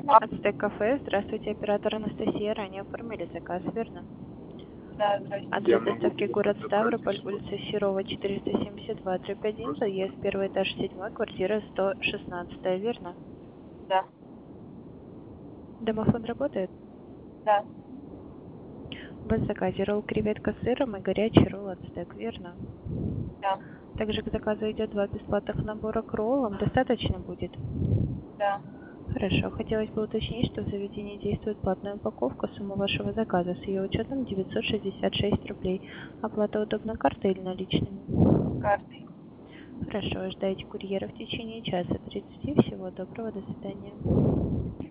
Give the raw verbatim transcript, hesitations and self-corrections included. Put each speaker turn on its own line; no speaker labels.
Ацтек кафе. Здравствуйте, оператор Анастасия. Ранее оформили заказ, верно?
Да, здрасте.
Адрес доставки город Ставрополь, улица Серова, четыреста семьдесят два, дробь один, подъезд, первый этаж, седьмой, квартира сто шестнадцать, верно?
Да,
Домофон работает?
да,
У вас в заказе ролл креветка с сыром и горячий ролл ацтек, верно?
да,
Также к заказу идет два бесплатных набора к роллам. Достаточно будет?
да.
Хорошо. Хотелось бы уточнить, что в заведении действует платная упаковка. Сумма вашего заказа с ее учетом девятьсот шестьдесят шесть рублей. Оплата удобна картой или наличными?
Картой.
Хорошо. Ждайте курьера в течение часа тридцати. Всего доброго. До свидания.